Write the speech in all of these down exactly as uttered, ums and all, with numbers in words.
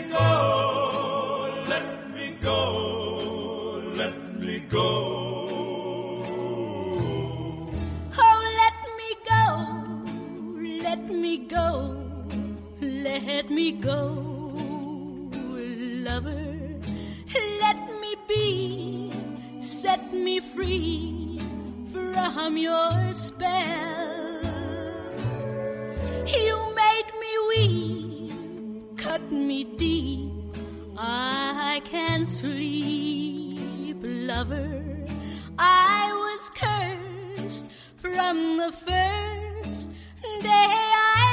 go, let me go, let me go. Oh, let me go, let me go, let me go, lover. Let me be, set me free from your spell. You made me weep, cut me deep, I can't sleep, lover. I was cursed from the first day I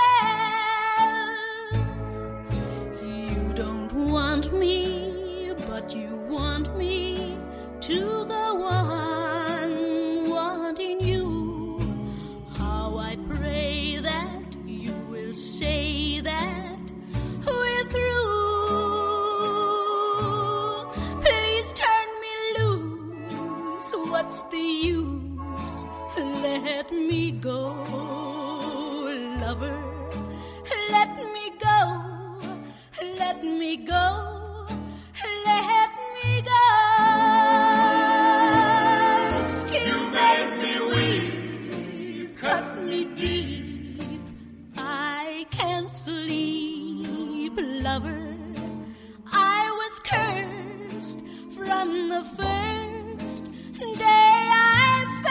fell. You don't want me, but you want me to go on wanting you. How I pray that you will say that we're through. Please turn me loose, what's the use? Let me go, lover. Let me go, let me go, let me go. You made me weep, cut me deep. I can't sleep, lover. I was cursed from the first day I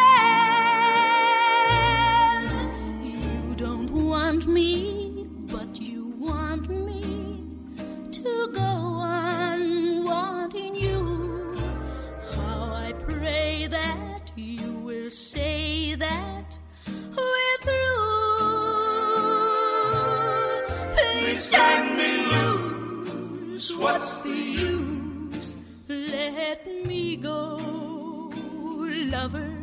fell. You don't want me, but you want me to go on wanting you. How I pray that you will say that we're through. Please turn me loose, what's the use? Let me go, lover.